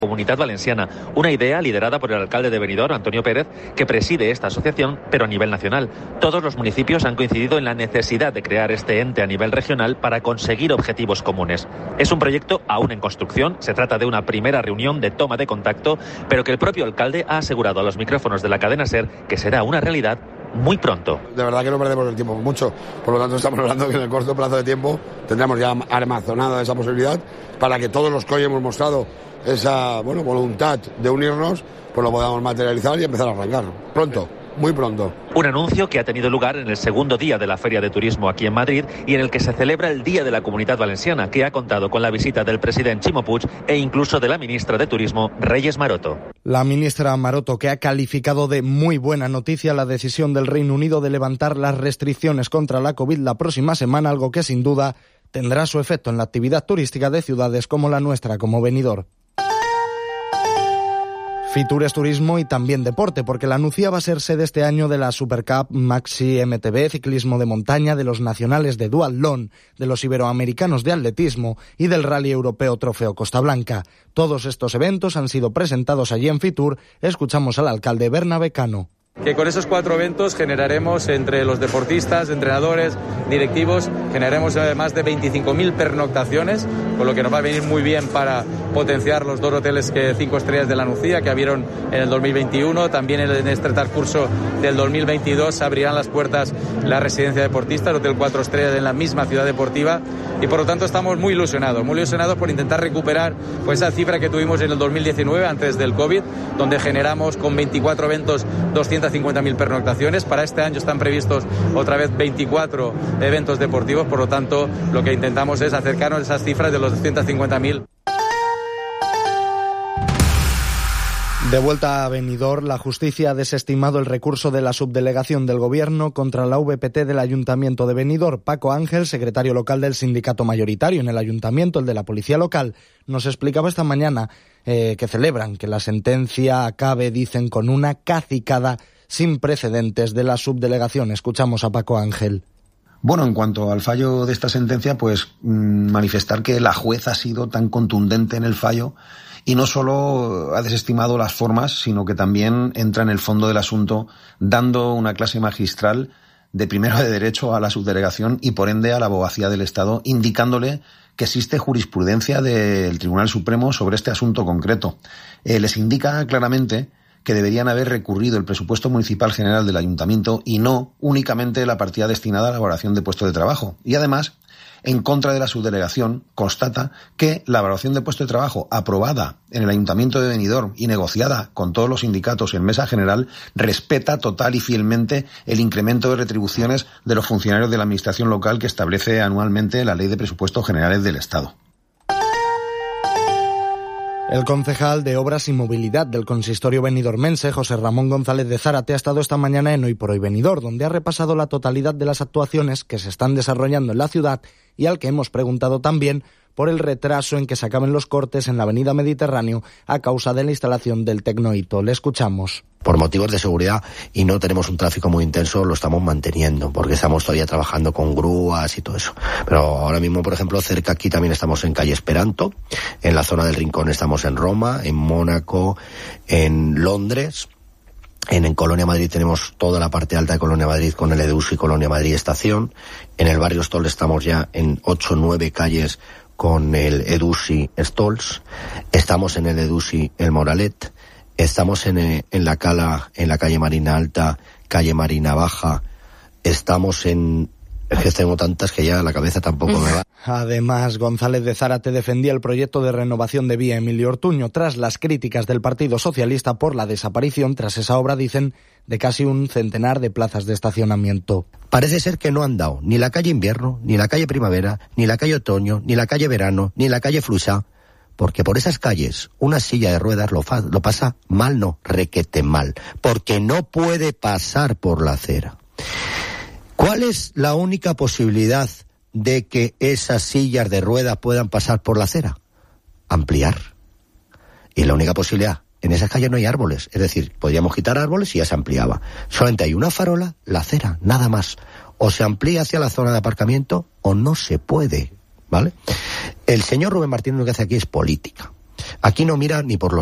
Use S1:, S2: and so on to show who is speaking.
S1: Comunidad Valenciana, una idea liderada por el alcalde de Benidorm, Antonio Pérez, que preside esta asociación, pero a nivel nacional. Todos los municipios han coincidido en la necesidad de crear este ente a nivel regional para conseguir objetivos comunes. Es un proyecto aún en construcción, se trata de una primera reunión de toma de contacto, pero que el propio alcalde ha asegurado a los micrófonos de la cadena SER que será una realidad muy pronto.
S2: De verdad que no perdemos el tiempo mucho, por lo tanto estamos hablando que en el corto plazo de tiempo tendremos ya armazonada esa posibilidad para que todos los que hoy hemos mostrado esa voluntad de unirnos, pues lo podamos materializar y empezar a arrancar. Pronto, muy pronto.
S1: Un anuncio que ha tenido lugar en el segundo día de la Feria de Turismo aquí en Madrid y en el que se celebra el Día de la Comunidad Valenciana, que ha contado con la visita del presidente Ximo Puig e incluso de la ministra de Turismo, Reyes Maroto.
S3: La ministra Maroto, que ha calificado de muy buena noticia la decisión del Reino Unido de levantar las restricciones contra la COVID la próxima semana, algo que sin duda tendrá su efecto en la actividad turística de ciudades como la nuestra, como Benidorm. Fitur es turismo y también deporte, porque la Nucía va a ser sede este año de la Supercup Maxi MTB, ciclismo de montaña, de los nacionales de duatlón, de los iberoamericanos de atletismo y del Rally Europeo Trofeo Costa Blanca. Todos estos eventos han sido presentados allí en Fitur. Escuchamos al alcalde Bernabé Cano.
S4: Que con esos 4 eventos generaremos entre los deportistas, entrenadores, directivos, generaremos más de 25.000 pernoctaciones, con lo que nos va a venir muy bien para potenciar los 2 hoteles 5 estrellas de la Nucía que abrieron en el 2021. También en este transcurso del 2022 se abrirán las puertas la residencia deportista, el Hotel 4 estrellas en la misma ciudad deportiva, y por lo tanto estamos muy ilusionados por intentar recuperar pues esa cifra que tuvimos en el 2019 antes del COVID, donde generamos con 24 eventos 250.000 pernoctaciones. Para este año están previstos otra vez 24 eventos deportivos, por lo tanto lo que intentamos es acercarnos a esas cifras de los 250.000.
S3: De vuelta a Benidorm, la justicia ha desestimado el recurso de la subdelegación del Gobierno contra la VPT del Ayuntamiento de Benidorm. Paco Ángel, secretario local del sindicato mayoritario en el Ayuntamiento, el de la Policía Local, nos explicaba esta mañana que celebran que la sentencia acabe, dicen, con una cacicada sin precedentes de la subdelegación. Escuchamos a Paco Ángel.
S5: Bueno, en cuanto al fallo de esta sentencia, pues manifestar que la juez ha sido tan contundente en el fallo y no solo ha desestimado las formas, sino que también entra en el fondo del asunto, dando una clase magistral de primero de derecho a la subdelegación y por ende a la abogacía del Estado, indicándole que existe jurisprudencia del Tribunal Supremo sobre este asunto concreto. Les indica claramente que deberían haber recurrido el presupuesto municipal general del Ayuntamiento y no únicamente la partida destinada a la elaboración de puestos de trabajo. Y además, en contra de la subdelegación, constata que la evaluación de puesto de trabajo aprobada en el Ayuntamiento de Benidorm y negociada con todos los sindicatos en mesa general respeta total y fielmente el incremento de retribuciones de los funcionarios de la Administración local que establece anualmente la Ley de Presupuestos Generales del Estado.
S3: El concejal de Obras y Movilidad del consistorio benidormense, José Ramón González de Zárate, ha estado esta mañana en Hoy por Hoy Benidorm, donde ha repasado la totalidad de las actuaciones que se están desarrollando en la ciudad y al que hemos preguntado también por el retraso en que se acaben los cortes en la avenida Mediterráneo a causa de la instalación del Tecnohito. Le escuchamos.
S6: Por motivos de seguridad y no tenemos un tráfico muy intenso, lo estamos manteniendo, porque estamos todavía trabajando con grúas y todo eso. Pero ahora mismo, por ejemplo, cerca aquí también estamos en calle Esperanto, en la zona del Rincón estamos en Roma, en Mónaco, en Londres. En Colonia Madrid tenemos toda la parte alta de Colonia Madrid con el EDUSI Colonia Madrid Estación. En el barrio Stolz estamos ya en 8 o 9 calles con el EDUSI Stolz. Estamos en el EDUSI El Moralet. Estamos en la calle Marina Alta, calle Marina Baja. Estamos en... Es que tengo tantas que ya la cabeza tampoco me va.
S3: Además, González de Zárate defendía el proyecto de renovación de vía Emilio Ortuño tras las críticas del Partido Socialista por la desaparición, tras esa obra, dicen, de casi un centenar de plazas de estacionamiento.
S6: Parece ser que no han dado ni la calle Invierno, ni la calle Primavera, ni la calle Otoño, ni la calle Verano, ni la calle Fluixà, porque por esas calles una silla de ruedas lo pasa mal, no, requete mal, porque no puede pasar por la acera. ¿Cuál es la única posibilidad de que esas sillas de ruedas puedan pasar por la acera? Ampliar. Y la única posibilidad, en esas calles no hay árboles, es decir, podríamos quitar árboles y ya se ampliaba. Solamente hay una farola, la acera, nada más. O se amplía hacia la zona de aparcamiento o no se puede, ¿vale? El señor Rubén Martínez lo que hace aquí es política. Aquí no mira ni por los